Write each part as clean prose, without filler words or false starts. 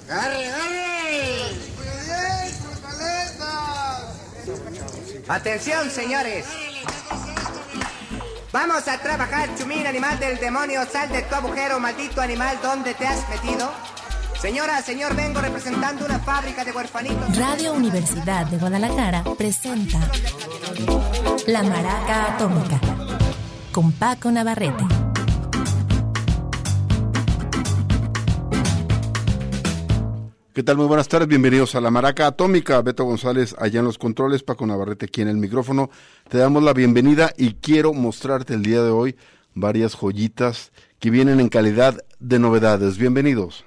¡Arre, arre! Atención, señores. Vamos a trabajar, chumín, animal del demonio. Sal de tu agujero, maldito animal. ¿Dónde te has metido? Señora, señor, vengo representando una fábrica de huerfanitos. Radio Universidad de Guadalajara presenta La Maraca Atómica con Paco Navarrete. ¿Qué tal? Muy buenas tardes, bienvenidos a La Maraca Atómica. Beto González allá en los controles, Paco Navarrete aquí en el micrófono. Te damos la bienvenida y quiero mostrarte el día de hoy varias joyitas que vienen en calidad de novedades. Bienvenidos.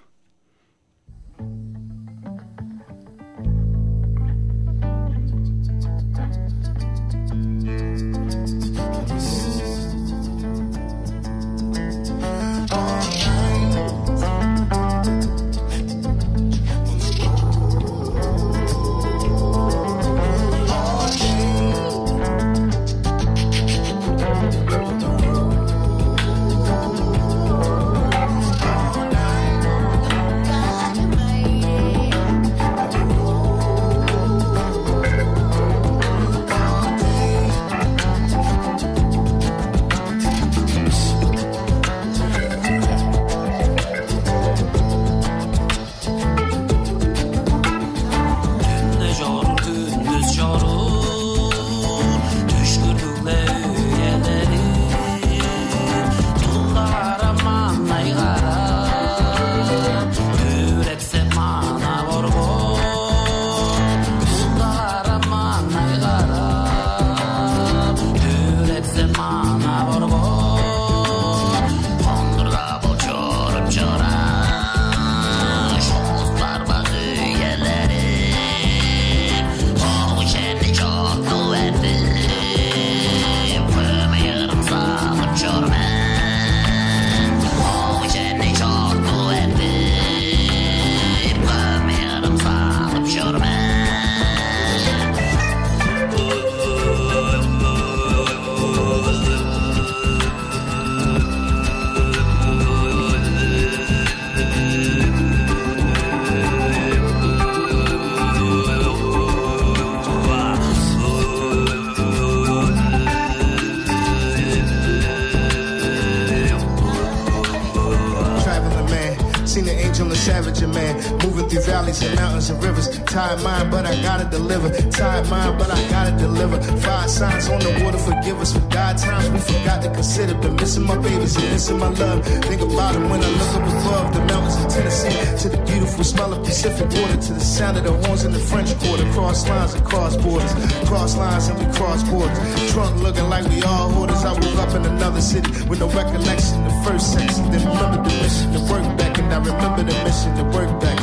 Tired mind, but I gotta deliver. Tired mind, but I gotta deliver. 5 signs on the water, forgive us for God times we forgot to consider. Been missing my babies and missing my love. Think about them when I look up above the mountains of Tennessee, to the beautiful smell of Pacific water, to the sound of the horns in the French Quarter. Cross lines and cross borders, cross lines and we cross borders. Trunk looking like we all hoarders. I woke up in another city with no recollection. The first sex, then remember the mission to work back, and I remember the mission to work back.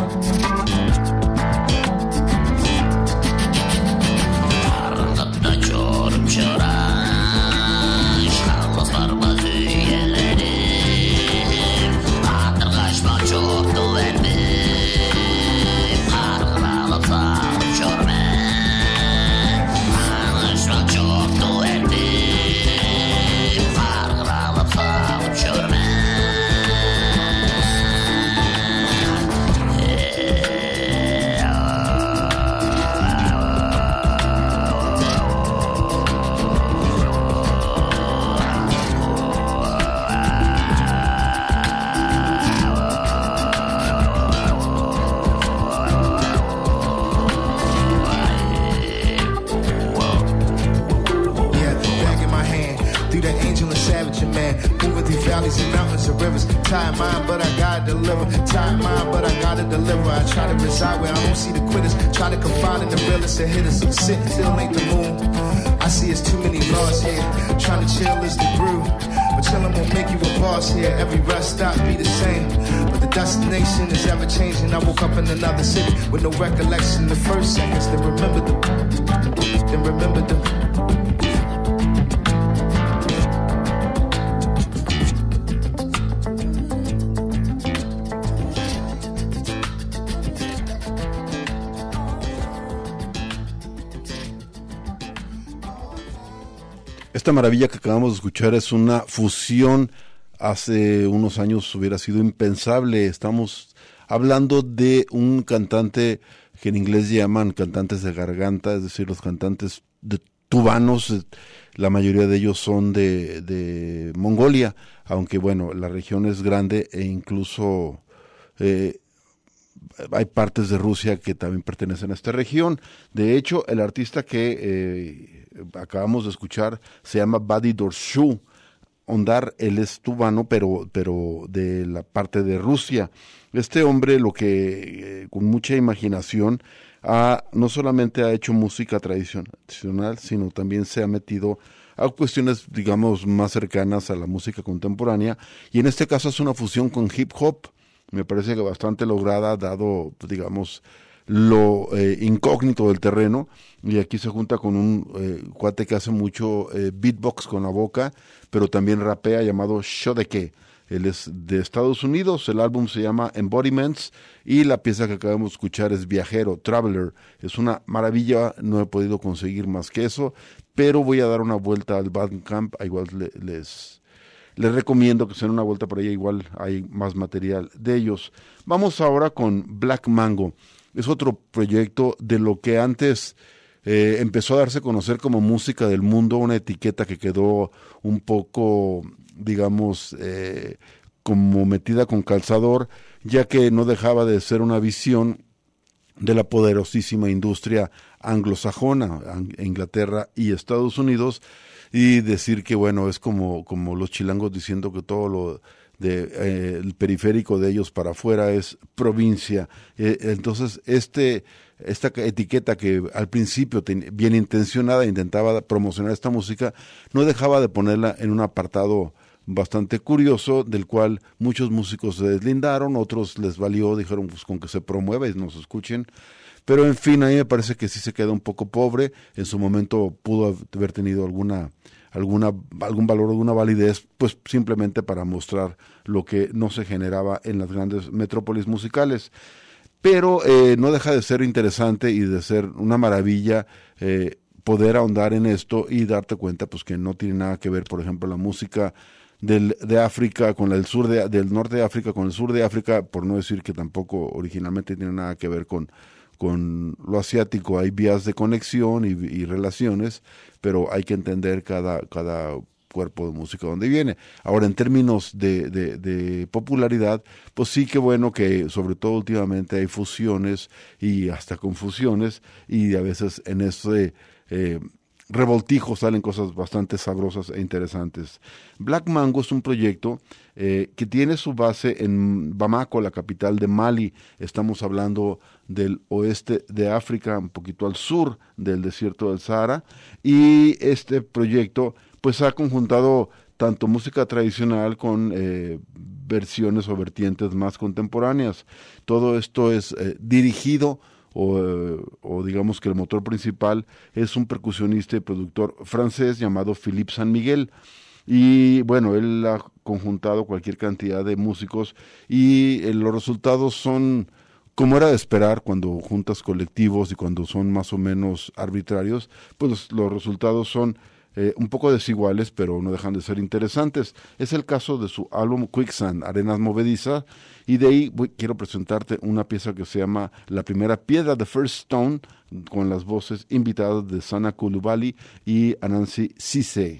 Tired mind, but I gotta deliver. Tired mind, but I gotta deliver. I try to reside where I don't see the quitters. Try to confide in the realest that hitters. Sit still ain't the moon. I see it's too many laws here. Trying to chill is the brew. But chillin' won't make you a boss here. Every rest stop be the same. But the destination is ever changing. I woke up in another city with no recollection. The first seconds, then remember the. Then remember the. Esta maravilla que acabamos de escuchar es una fusión. Hace unos años hubiera sido impensable. Estamos hablando de un cantante que en inglés llaman cantantes de garganta, es decir, los cantantes de tubanos, la mayoría de ellos son de Mongolia, aunque bueno, la región es grande e incluso hay partes de Rusia que también pertenecen a esta región. De hecho, el artista que acabamos de escuchar se llama Badi Dorshu Ondar, él es tubano, pero de la parte de Rusia. Este hombre, lo que con mucha imaginación, no solamente ha hecho música tradicional, sino también se ha metido a cuestiones, digamos, más cercanas a la música contemporánea, y en este caso es una fusión con hip hop. Me parece que bastante lograda, dado, digamos, lo incógnito del terreno, y aquí se junta con un cuate que hace mucho beatbox con la boca, pero también rapea, llamado Shodeke. Él es de Estados Unidos, el álbum se llama Embodiments, y la pieza que acabamos de escuchar es Viajero, Traveler. Es una maravilla, no he podido conseguir más que eso, pero voy a dar una vuelta al Bandcamp, igual les recomiendo que se den una vuelta por ahí, igual hay más material de ellos. Vamos ahora con Black Mango. Es otro proyecto de lo que antes empezó a darse a conocer como Música del Mundo, una etiqueta que quedó un poco, digamos, como metida con calzador, ya que no dejaba de ser una visión de la poderosísima industria anglosajona, Inglaterra y Estados Unidos, y decir que, bueno, es como los chilangos diciendo que todo lo el periférico de ellos para afuera es provincia. Entonces esta etiqueta que al principio bien intencionada intentaba promocionar esta música, no dejaba de ponerla en un apartado bastante curioso, del cual muchos músicos se deslindaron, otros les valió, dijeron pues con que se promueva y nos escuchen. Pero en fin, a mí me parece que sí se queda un poco pobre. En su momento pudo haber tenido algún valor, alguna validez, pues simplemente para mostrar lo que no se generaba en las grandes metrópolis musicales. Pero no deja de ser interesante y de ser una maravilla poder ahondar en esto y darte cuenta pues que no tiene nada que ver, por ejemplo, la música de África con del norte de África con el sur de África, por no decir que tampoco originalmente tiene nada que ver con lo asiático. Hay vías de conexión y relaciones, pero hay que entender cada cuerpo de música donde viene. Ahora, en términos de popularidad, pues sí que bueno que sobre todo últimamente hay fusiones y hasta confusiones, y a veces en ese revoltijo salen cosas bastante sabrosas e interesantes. Black Mango es un proyecto que tiene su base en Bamako, la capital de Mali. Estamos hablando del oeste de África, un poquito al sur del desierto del Sahara, y este proyecto pues ha conjuntado tanto música tradicional con versiones o vertientes más contemporáneas. Todo esto es dirigido o digamos que el motor principal es un percusionista y productor francés llamado Philippe San Miguel. Y bueno, él ha conjuntado cualquier cantidad de músicos y los resultados son, como era de esperar, cuando juntas colectivos y cuando son más o menos arbitrarios, pues los resultados son un poco desiguales, pero no dejan de ser interesantes. Es el caso de su álbum Quicksand, Arenas Movedizas, y de ahí quiero presentarte una pieza que se llama La Primera Piedra, The First Stone, con las voces invitadas de Sana Coulibaly y Anansi Cissé.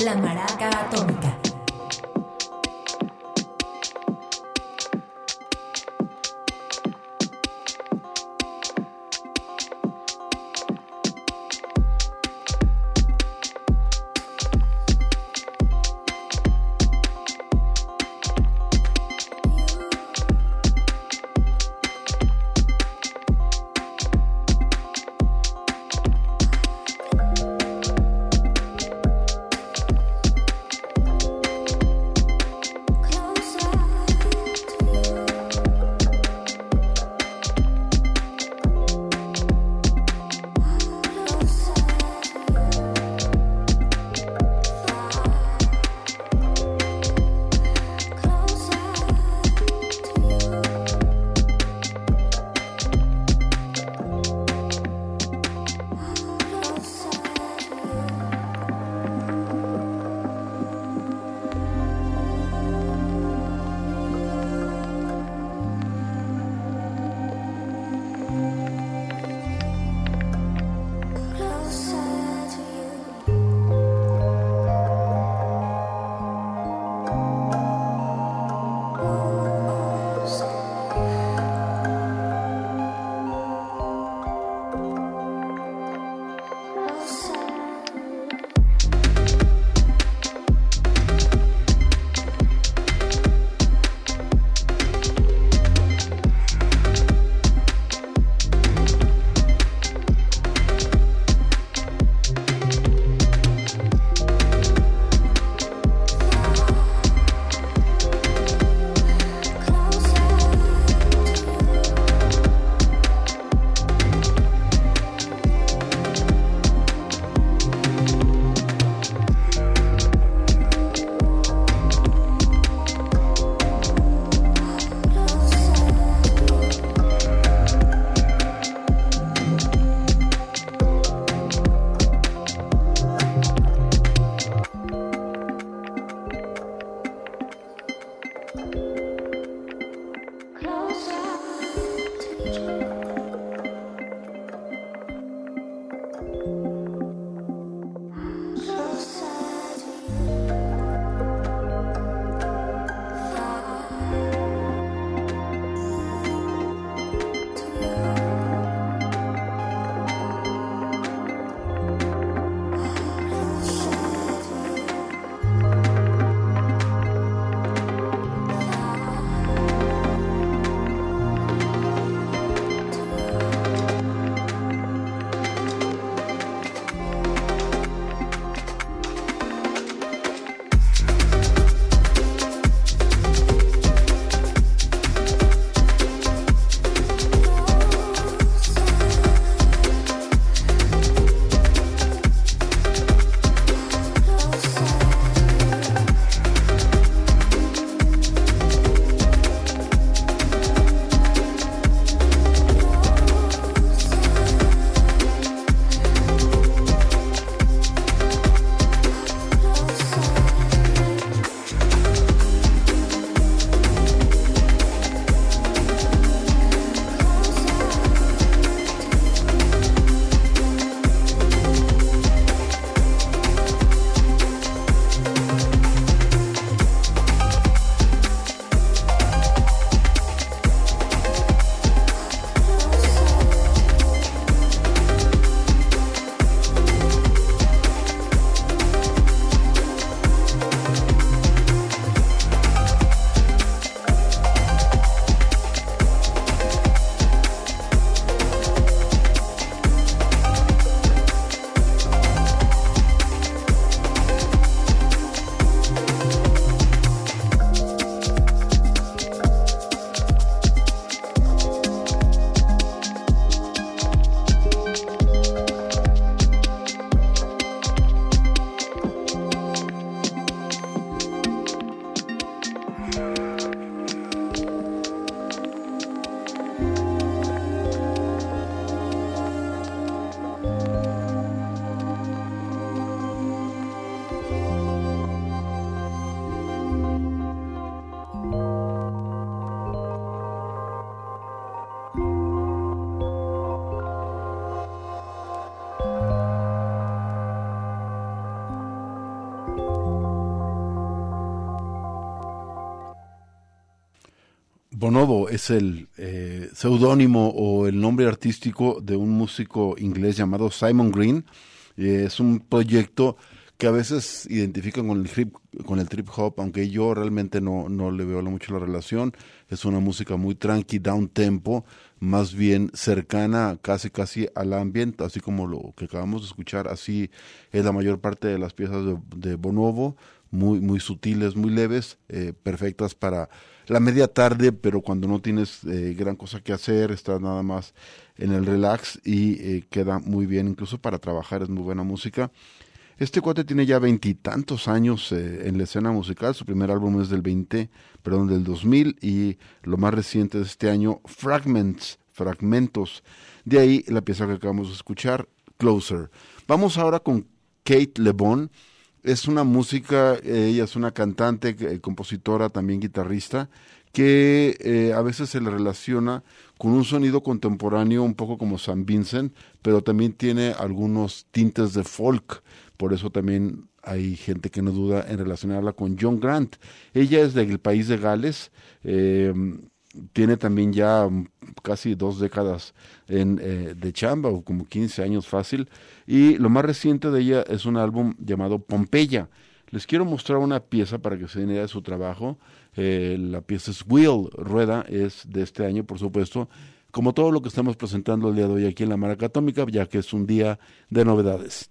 La Maraca Atómica. Bonobo es el seudónimo o el nombre artístico de un músico inglés llamado Simon Green. Es un proyecto que a veces identifican con el trip hop, aunque yo realmente no le veo mucho la relación. Es una música muy tranqui, down tempo, más bien cercana casi al ambient, así como lo que acabamos de escuchar. Así es la mayor parte de las piezas de Bonobo, muy sutiles, muy leves, perfectas para la media tarde, pero cuando no tienes gran cosa que hacer, estás nada más en el relax y queda muy bien, incluso para trabajar es muy buena música. Este cuate tiene ya 20 años en la escena musical. Su primer álbum es del 2000, y lo más reciente de este año, Fragmentos. De ahí la pieza que acabamos de escuchar, Closer. Vamos ahora con Kate LeBon. Es una música, ella es una cantante, compositora, también guitarrista, que a veces se le relaciona con un sonido contemporáneo un poco como St. Vincent, pero también tiene algunos tintes de folk. Por eso también hay gente que no duda en relacionarla con John Grant. Ella es del país de Gales, tiene también ya casi 2 décadas de chamba, o como 15 años fácil, y lo más reciente de ella es un álbum llamado Pompeya. Les quiero mostrar una pieza para que se den idea de su trabajo. La pieza es Wheel, Rueda, es de este año, por supuesto, como todo lo que estamos presentando el día de hoy aquí en la Maraca Atómica, ya que es un día de novedades.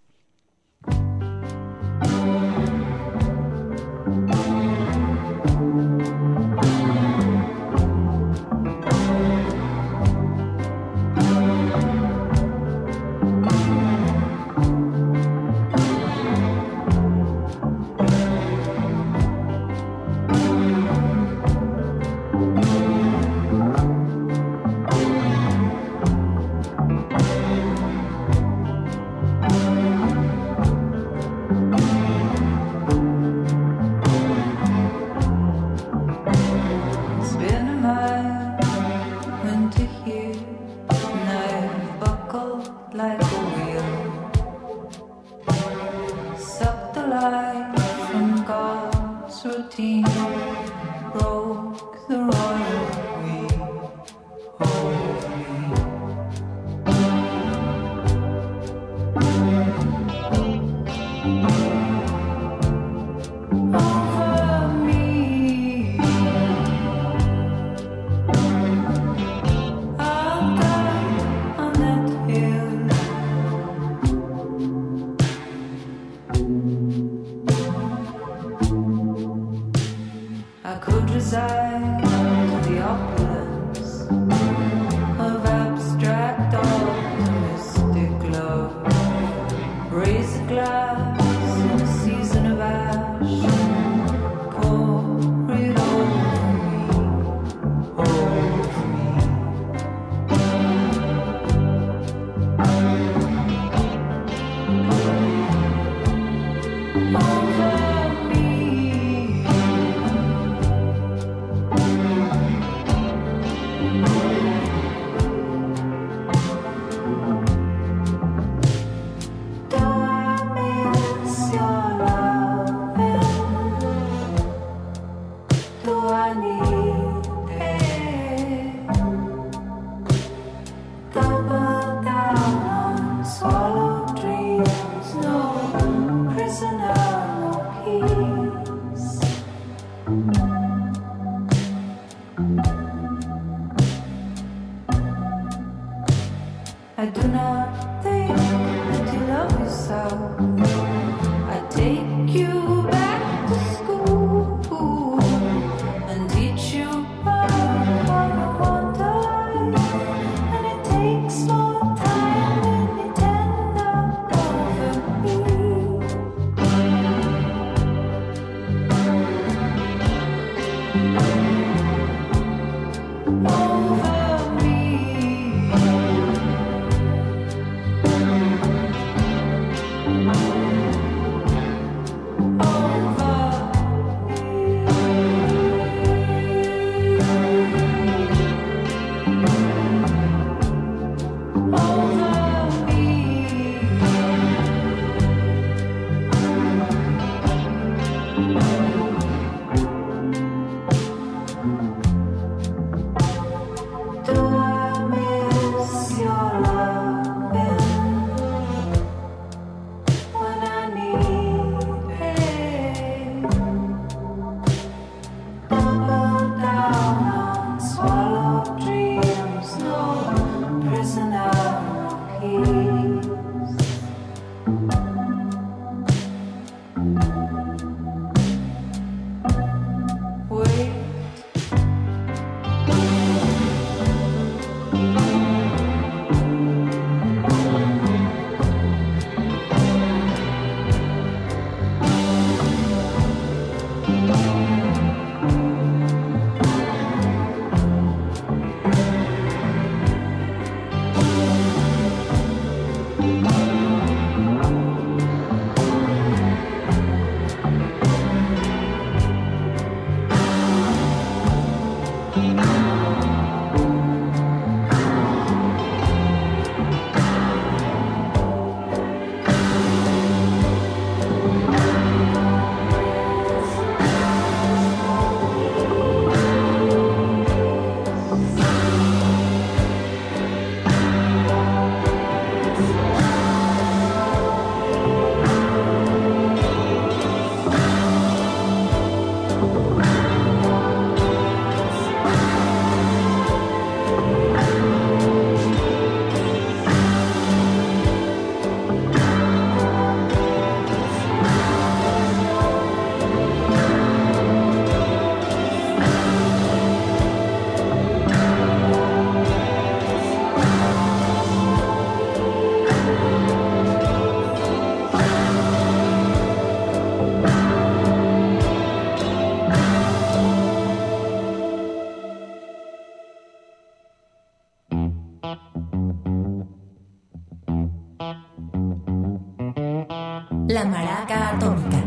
La Maraca Atómica.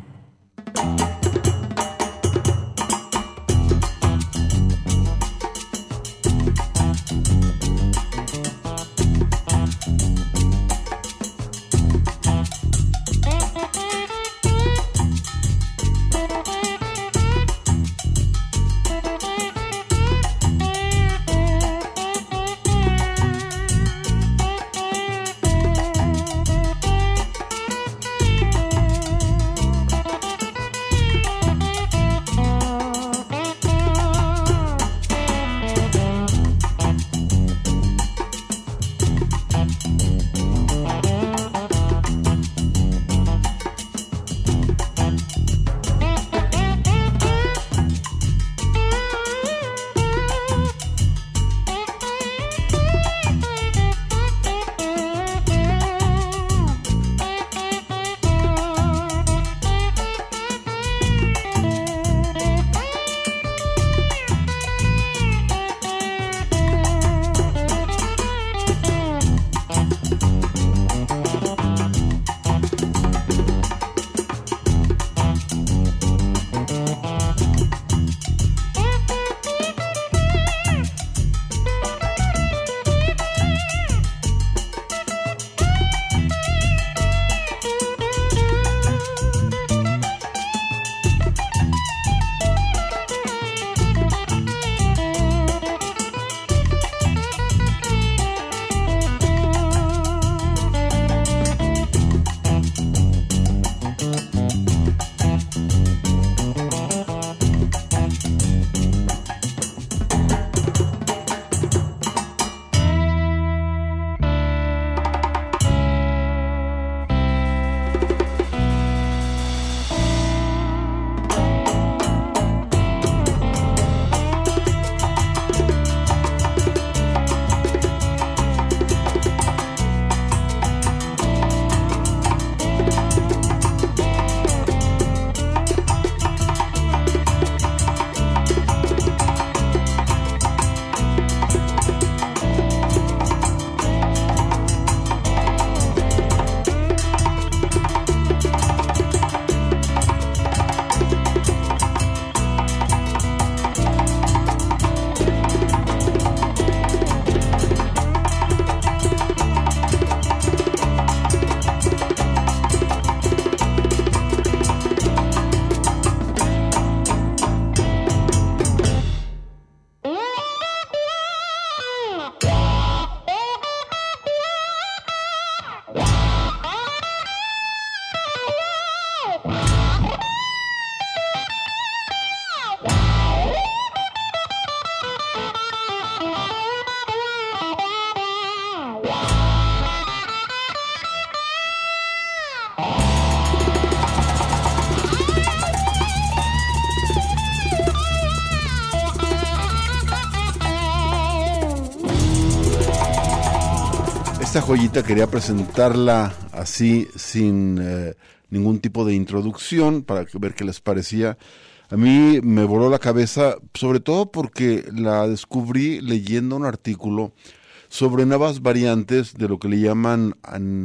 Esta joyita quería presentarla así, sin ningún tipo de introducción, para ver qué les parecía. A mí me voló la cabeza, sobre todo porque la descubrí leyendo un artículo sobre nuevas variantes de lo que le llaman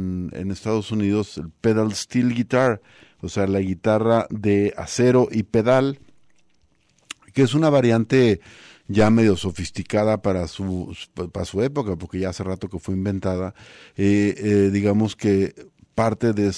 en Estados Unidos el pedal steel guitar, o sea, la guitarra de acero y pedal, que es una variante ya medio sofisticada para su época, porque ya hace rato que fue inventada. Digamos que parte de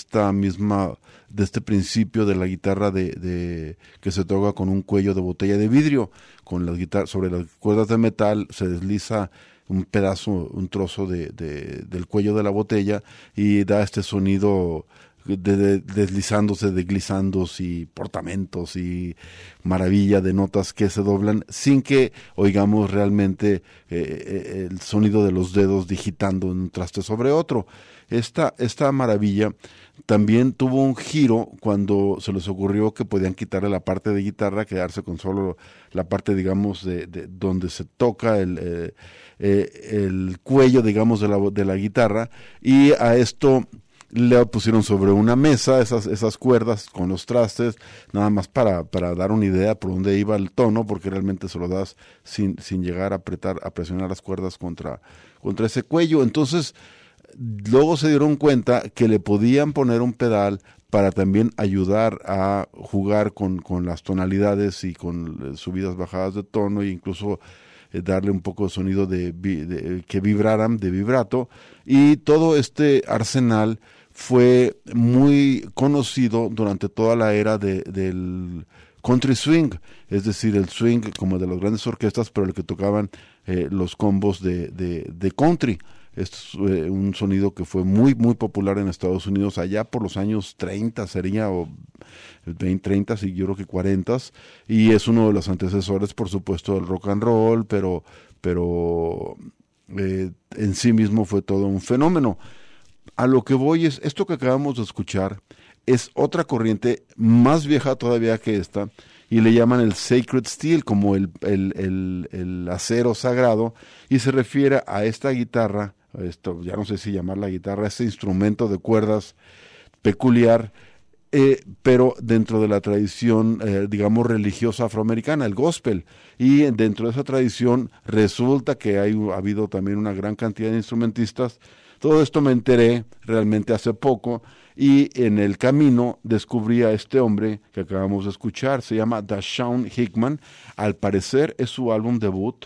este principio de la guitarra de que se toca con un cuello de botella de vidrio, con las guitarras sobre las cuerdas de metal se desliza un trozo del cuello de la botella y da este sonido deslizándose de glisandos y portamentos y maravilla de notas que se doblan sin que oigamos realmente el sonido de los dedos digitando un traste sobre otro. Esta maravilla también tuvo un giro cuando se les ocurrió que podían quitarle la parte de guitarra, quedarse con solo la parte, digamos, de donde se toca el cuello, digamos, de la guitarra, y a esto le pusieron sobre una mesa esas cuerdas con los trastes, nada más para dar una idea por dónde iba el tono, porque realmente se lo das sin llegar a presionar las cuerdas contra ese cuello. Entonces, luego se dieron cuenta que le podían poner un pedal para también ayudar a jugar con las tonalidades y con subidas, bajadas de tono, e incluso darle un poco de sonido que vibraran, de vibrato, y todo este arsenal fue muy conocido durante toda la era del country swing, es decir, el swing como de las grandes orquestas, pero el que tocaban los combos de country. Es un sonido que fue muy, muy popular en Estados Unidos allá por los años 30, sería, o 20, 30, y yo creo que 40, y es uno de los antecesores, por supuesto, del rock and roll, pero en sí mismo fue todo un fenómeno. A lo que voy es, esto que acabamos de escuchar es otra corriente más vieja todavía que esta, y le llaman el sacred steel, como el acero sagrado, y se refiere a esta guitarra, esto ya no sé si llamarla guitarra, este instrumento de cuerdas peculiar, pero dentro de la tradición, digamos, religiosa afroamericana, el gospel, y dentro de esa tradición resulta que ha habido también una gran cantidad de instrumentistas. Todo esto me enteré realmente hace poco, y en el camino descubrí a este hombre que acabamos de escuchar, se llama Dashawn Hickman. Al parecer es su álbum debut,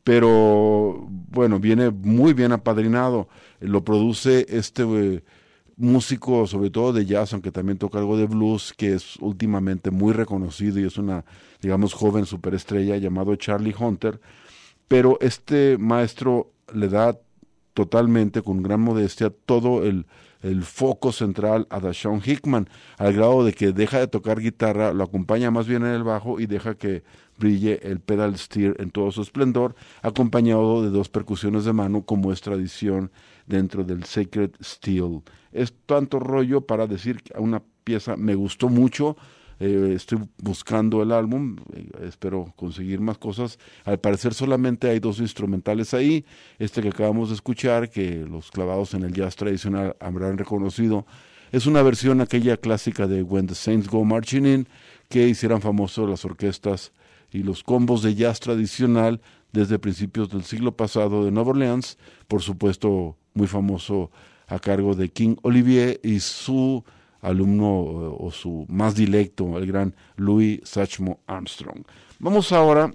pero bueno, viene muy bien apadrinado. Lo produce este músico, sobre todo de jazz, aunque también toca algo de blues, que es últimamente muy reconocido y es una, digamos, joven superestrella, llamado Charlie Hunter. Pero este maestro le da totalmente, con gran modestia, todo el foco central a Dashawn Hickman, al grado de que deja de tocar guitarra, lo acompaña más bien en el bajo y deja que brille el pedal steel en todo su esplendor, acompañado de 2 percusiones de mano, como es tradición dentro del sacred steel. Es tanto rollo para decir que una pieza me gustó mucho. Estoy buscando el álbum, espero conseguir más cosas. Al parecer solamente hay 2 instrumentales ahí, este que acabamos de escuchar, que los clavados en el jazz tradicional habrán reconocido, es una versión aquella clásica de When the Saints Go Marching In, que hicieran famosos las orquestas y los combos de jazz tradicional desde principios del siglo pasado de Nueva Orleans, por supuesto muy famoso a cargo de King Olivier y su alumno o su más dilecto, el gran Louis Satchmo Armstrong. Vamos ahora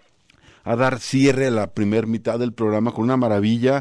a dar cierre a la primera mitad del programa con una maravilla,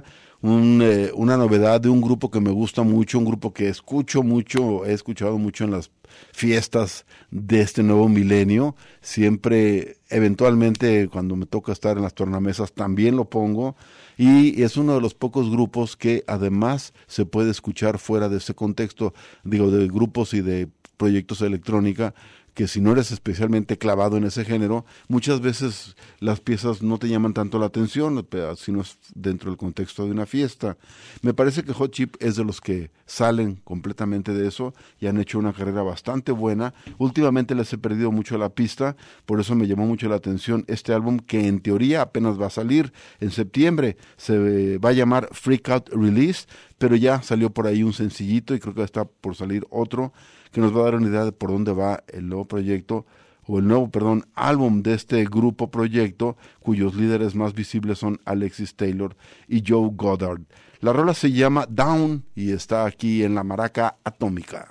una novedad de un grupo que me gusta mucho, un grupo que escucho mucho, he escuchado mucho en las fiestas de este nuevo milenio. Siempre, eventualmente, cuando me toca estar en las tornamesas, también lo pongo. Y es uno de los pocos grupos que además se puede escuchar fuera de ese contexto, digo, de grupos y de proyectos de electrónica, que si no eres especialmente clavado en ese género, muchas veces las piezas no te llaman tanto la atención, sino es dentro del contexto de una fiesta. Me parece que Hot Chip es de los que salen completamente de eso y han hecho una carrera bastante buena. Últimamente les he perdido mucho la pista, por eso me llamó mucho la atención este álbum, que en teoría apenas va a salir en septiembre. Se va a llamar Freak Out Release, pero ya salió por ahí un sencillito y creo que está por salir otro que nos va a dar una idea de por dónde va el nuevo proyecto, o el nuevo, álbum de este grupo proyecto, cuyos líderes más visibles son Alexis Taylor y Joe Goddard. La rola se llama Down y está aquí en la Maraca Atómica.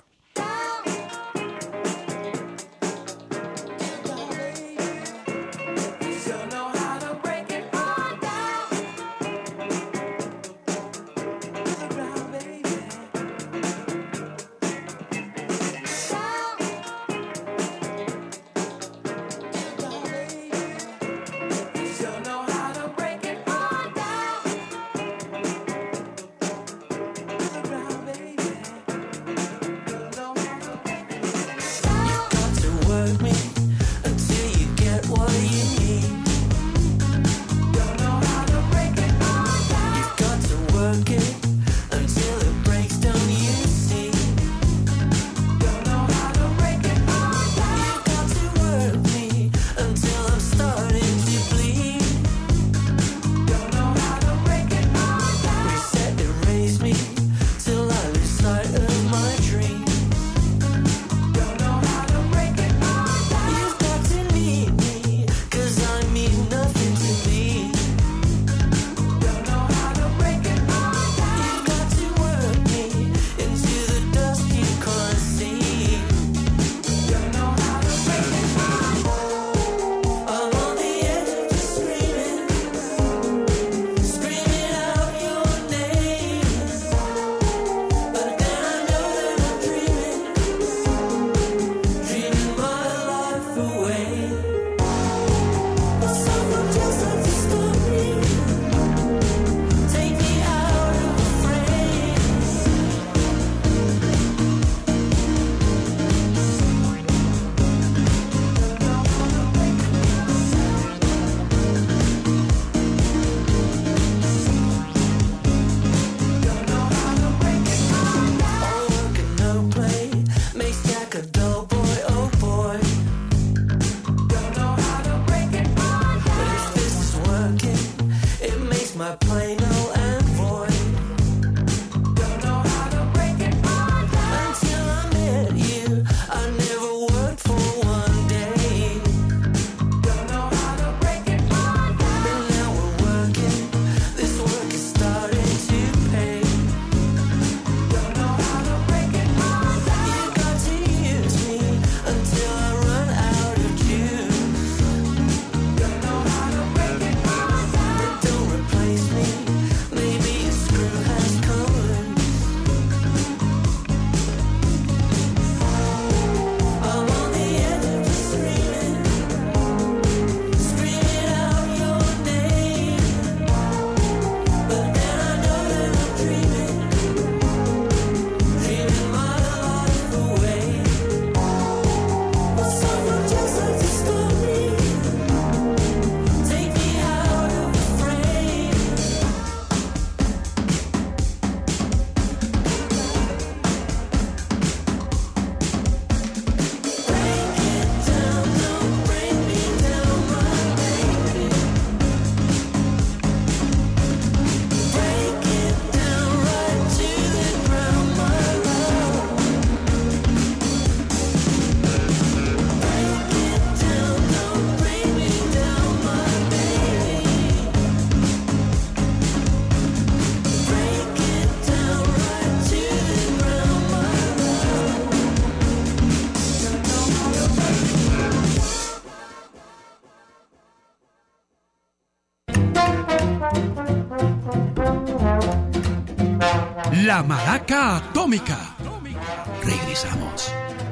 La Maraca Atómica. Regresamos.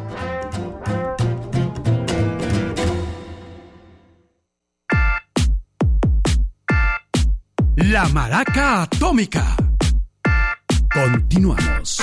La Maraca Atómica. Continuamos.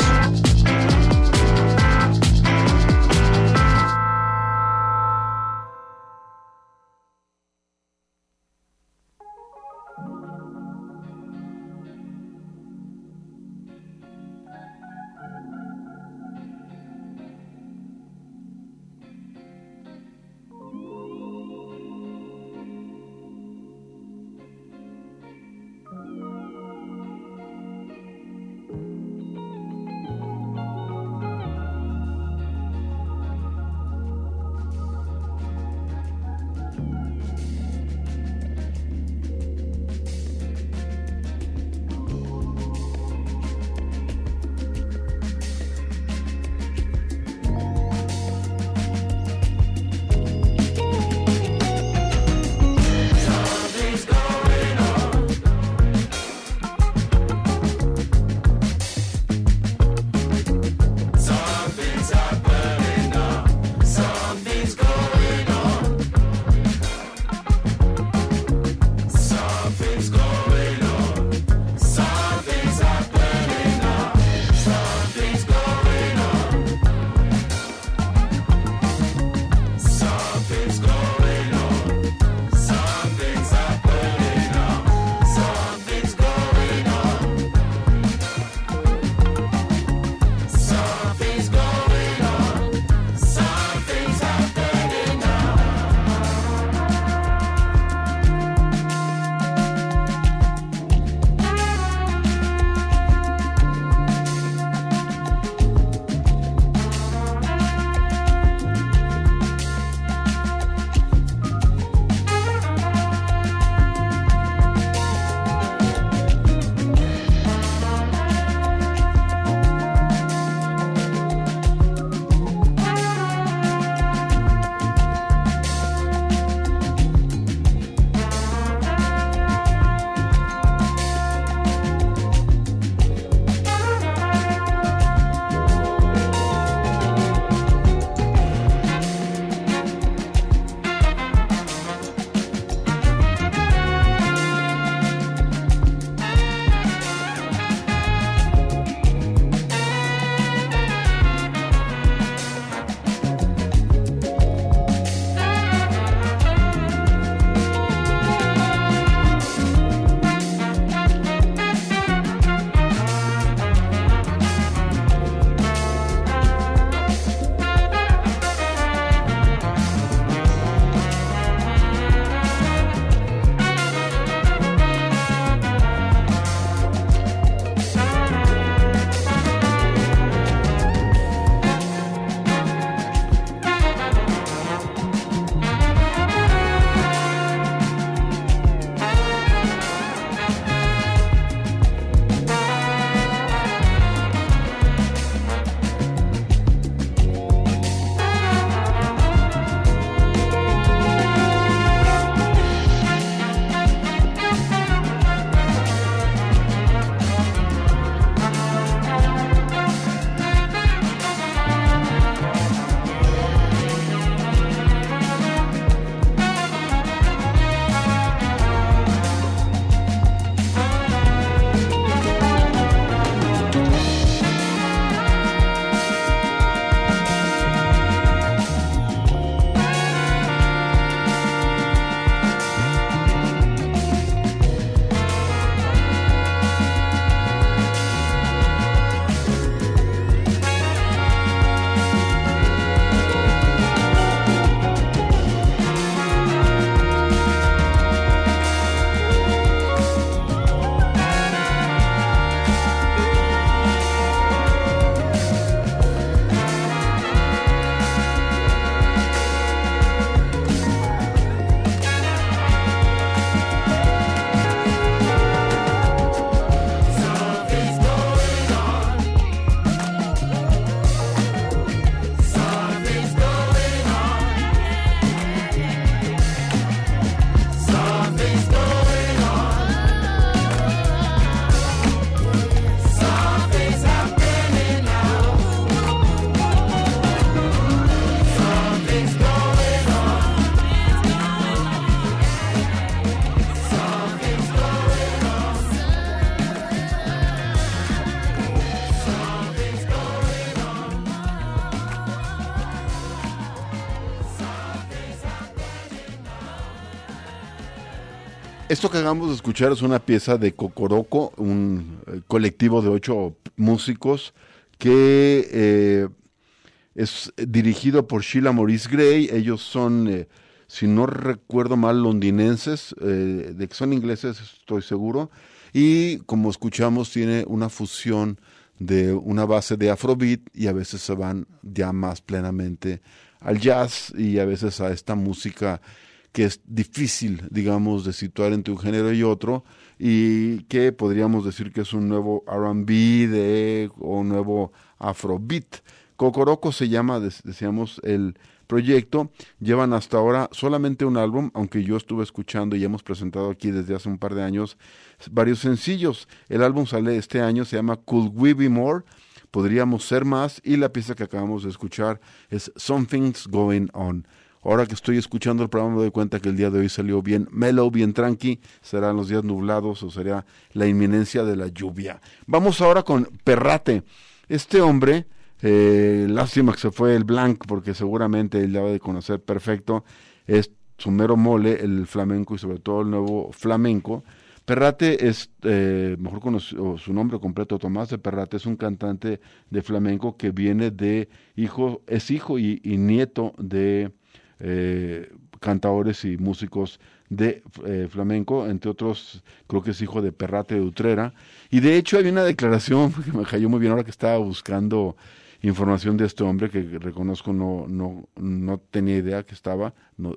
Esto que acabamos de escuchar es una pieza de Cocoroco, un colectivo de 8 músicos que es dirigido por Sheila Maurice Gray. Ellos son, si no recuerdo mal, londinenses, de que son ingleses estoy seguro, y como escuchamos tiene una fusión de una base de afrobeat y a veces se van ya más plenamente al jazz y a veces a esta música que es difícil, digamos, de situar entre un género y otro, y que podríamos decir que es un nuevo R&B o un nuevo Afrobeat. Cocoroco se llama, decíamos, el proyecto. Llevan hasta ahora solamente un álbum, aunque yo estuve escuchando y hemos presentado aquí desde hace un par de años varios sencillos. El álbum sale este año, se llama Could We Be More, Podríamos Ser Más, y la pieza que acabamos de escuchar es Something's Going On. Ahora que estoy escuchando el programa me doy cuenta que el día de hoy salió bien mellow, bien tranqui. Serán los días nublados o será la inminencia de la lluvia. Vamos ahora con Perrate. Este hombre, lástima que se fue el Blanc, porque seguramente él debe de conocer perfecto, es su mero mole, el flamenco y sobre todo el nuevo flamenco. Perrate es, mejor conocido, su nombre completo, Tomás de Perrate, es un cantante de flamenco que viene de es hijo y nieto de cantadores y músicos de flamenco, entre otros creo que es hijo de Perrate de Utrera, y de hecho hay una declaración que me cayó muy bien ahora que estaba buscando información de este hombre, que reconozco no tenía idea que estaba,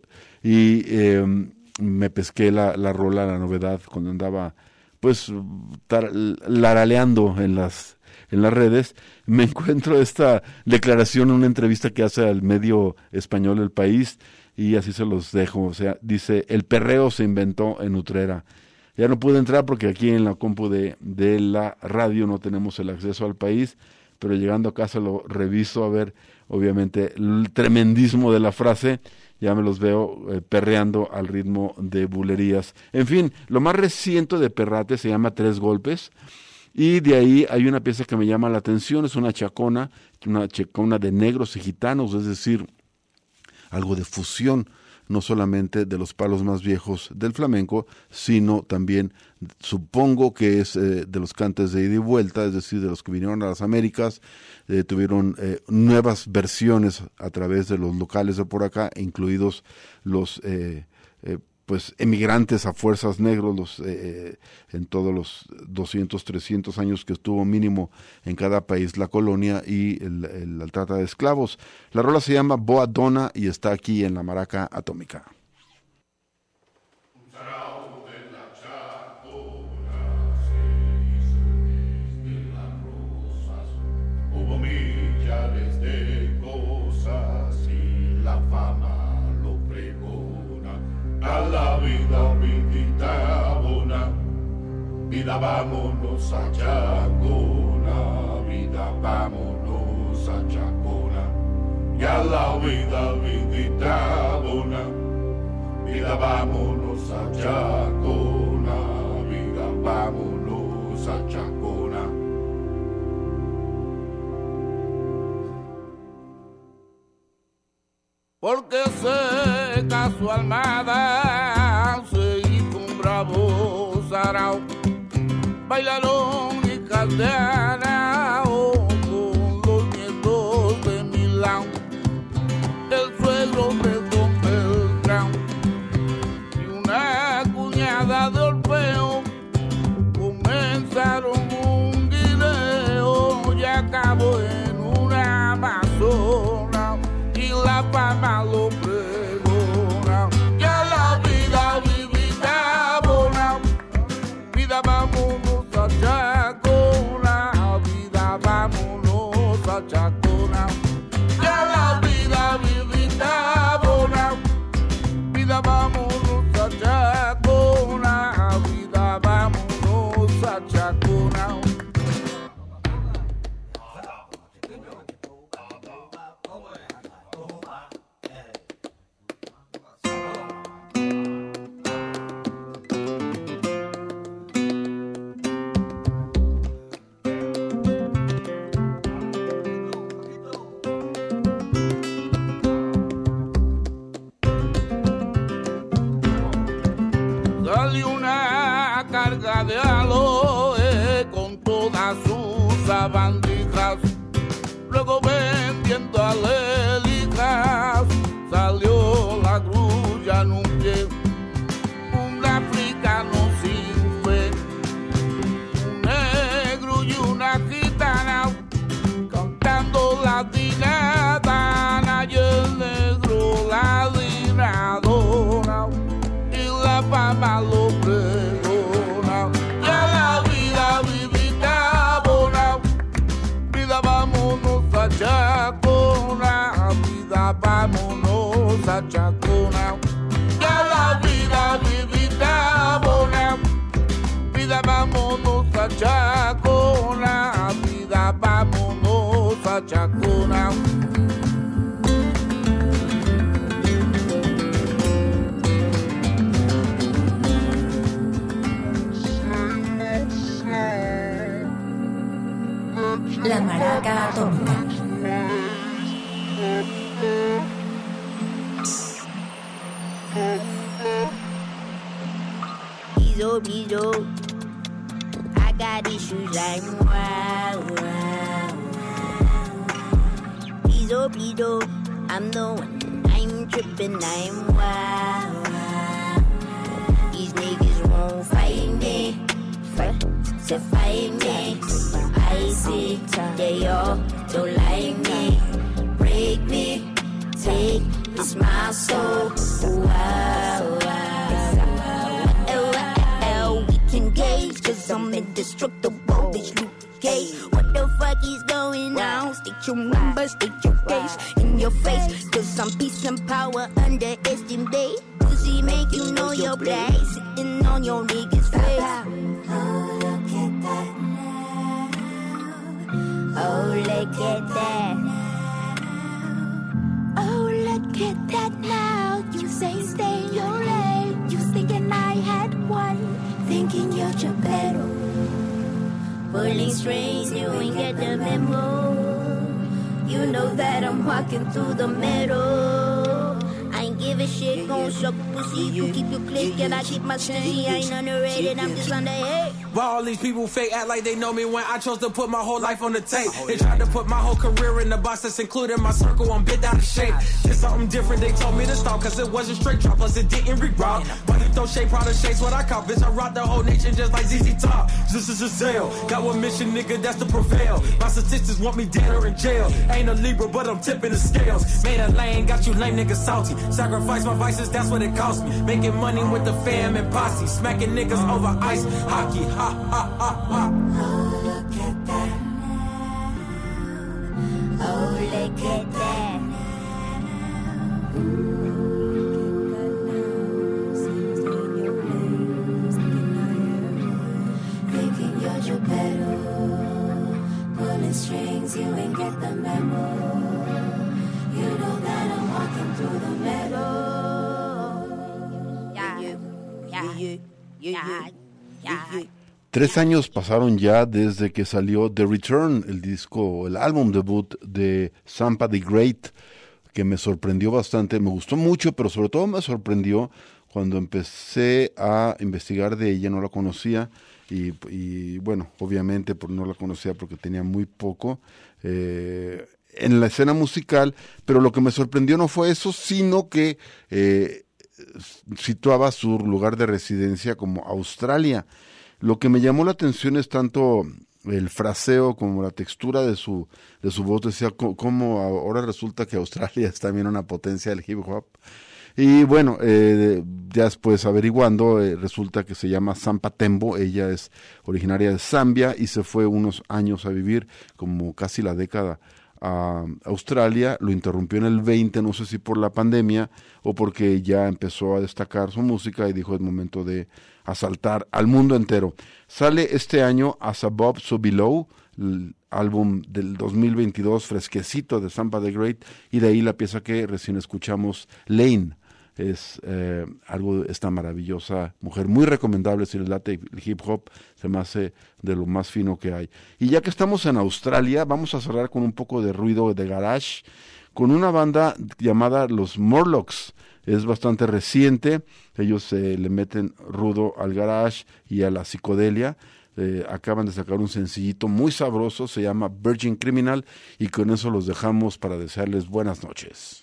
me pesqué la rola, la novedad, cuando andaba pues laraleando en las redes, me encuentro esta declaración en una entrevista que hace al medio español El País, y así se los dejo. O sea, dice: el perreo se inventó en Utrera. Ya no pude entrar porque aquí en la compu de la radio no tenemos el acceso al País, pero llegando a casa lo reviso a ver, obviamente, el tremendismo de la frase. Ya me los veo perreando al ritmo de bulerías. En fin, lo más reciente de Perrate se llama Tres Golpes, y de ahí hay una pieza que me llama la atención, es una chacona de negros y gitanos, es decir, algo de fusión, no solamente de los palos más viejos del flamenco, sino también, supongo que es de los cantes de ida y vuelta, es decir, de los que vinieron a las Américas, tuvieron nuevas versiones a través de los locales de por acá, incluidos los pues emigrantes a fuerzas negros, en todos los 200, 300 años que estuvo mínimo en cada país la colonia y la trata de esclavos. La rola se llama Boa Dona y está aquí en la Maraca Atómica. Hubo millares de cosas y la fama lo pregona. A la vida vidita bona, vida vámonos a Chacona, vida vámonos a Chacona. Y a la vida vidita bona, vida vámonos a Chacona, vida vámonos a Chacona. Porque seca su almada, se hizo un bravo sarao, bailaron y caldeanaron con los nietos de Milán, el suegro de Don Beltrán y una cuñada de Orfeo, comenzaron un guineo y acabó en una amazona. La fama lo pregona, y a la vida vivida bona, vida vámonos a Chacona, viendo a Lélicas, salió la grulla en un pie, un africano sin fe, un negro y una gitana, cantando la dinadana, y el negro la dinadona, y la fama lo pregona, y a la vida vivita bona, vida vámonos a Chacona, vida vámonos a Chacona, y a la vida vivita bona, vida vámonos a Chacona, vida vámonos a Chacona. La Maraca Atómica. Bizo, I got issues like wow. Bizo, I'm the one, I'm tripping, I'm wow. These niggas won't fight me, to fight me. I see they all don't like me, break me, take this my soul. Wow. We can gauge, cause I'm indestructible, bitch, Luke Cage. What the fuck is going on? State your number, state your case in your face, cause I'm peace and power, underestimate. Pussy make you know your place, sitting on your niggas' face. Oh, look at that. Oh, look at that. Oh, look at that now. You say stay your lane. You thinking I had one, thinking you're Geppetto. Pulling strings, you ain't get the memo. You know that I'm walking through the middle. I ain't give a shit, gon' suck pussy. You keep your click and I keep my stingy. I ain't underrated, I'm just underrated. Why all these people fake act like they know me when I chose to put my whole life on the tape? They tried to put my whole career in the box that's including my circle. I'm bit out of shape. It's something different, they told me to stop, cause it wasn't straight drop, plus it didn't re-rock. But you throw shade, proud of shades, what I call. Bitch, I rock the whole nation just like ZZ Top. This is Giselle. Got one mission, nigga, that's to prevail. My statistics want me dead or in jail. Ain't a Libra, but I'm tipping the scales. Made a lane, got you lame niggas salty. Sacrifice my vices, that's what it cost me. Making money with the fam and posse. Smacking niggas over ice hockey. Ha, ha, ha. Oh, look at that. Oh, look at that. Thinking you're Geppetto. Pulling strings, you ain't get the memo. You know that I'm walking through the meadow. Yeah. 3 años pasaron ya desde que salió The Return, el álbum debut de Sampa the Great, que me sorprendió bastante, me gustó mucho, pero sobre todo me sorprendió cuando empecé a investigar de ella, no la conocía, y bueno, obviamente no la conocía porque tenía muy poco en la escena musical, pero lo que me sorprendió no fue eso, sino que situaba su lugar de residencia como Australia. Lo que me llamó la atención es tanto el fraseo como la textura de su voz. Decía cómo ahora resulta que Australia es también una potencia del hip hop. Y bueno, ya después averiguando, resulta que se llama Sampa Tembo. Ella es originaria de Zambia y se fue unos años a vivir, como casi la década, a Australia. Lo interrumpió en el 20, no sé si por la pandemia o porque ya empezó a destacar su música y dijo es momento de asaltar al mundo entero. Sale este año As Above, So Below, el álbum del 2022 fresquecito de Sampa the Great, y de ahí la pieza que recién escuchamos, Lane. Es esta maravillosa mujer, muy recomendable si les late el hip hop, se me hace de lo más fino que hay. Y ya que estamos en Australia, vamos a cerrar con un poco de ruido de garage, con una banda llamada los Morlocks. Es bastante reciente, ellos le meten rudo al garage y a la psicodelia. acaban de sacar un sencillito muy sabroso, se llama Virgin Criminal, y con eso los dejamos para desearles buenas noches.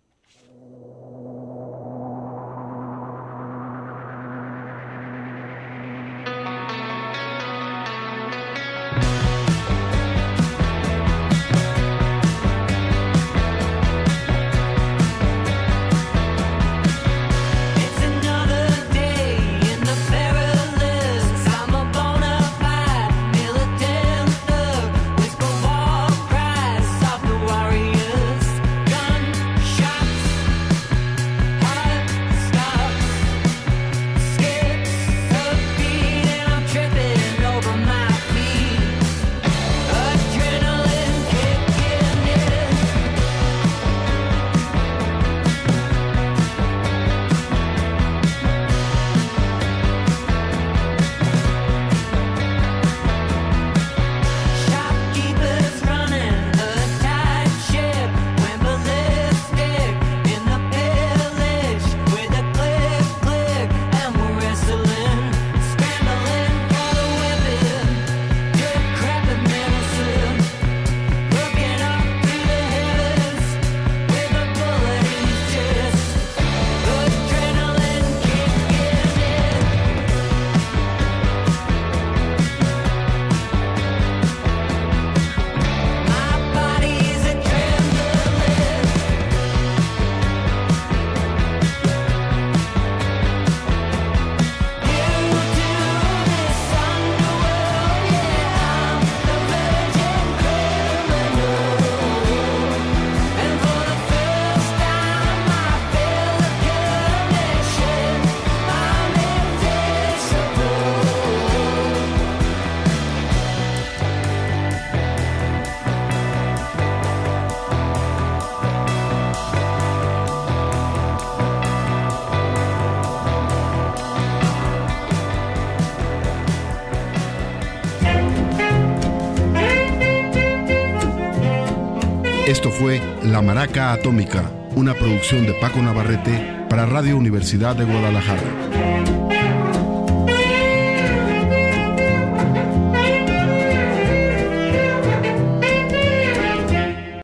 Esto fue La Maraca Atómica, una producción de Paco Navarrete para Radio Universidad de Guadalajara.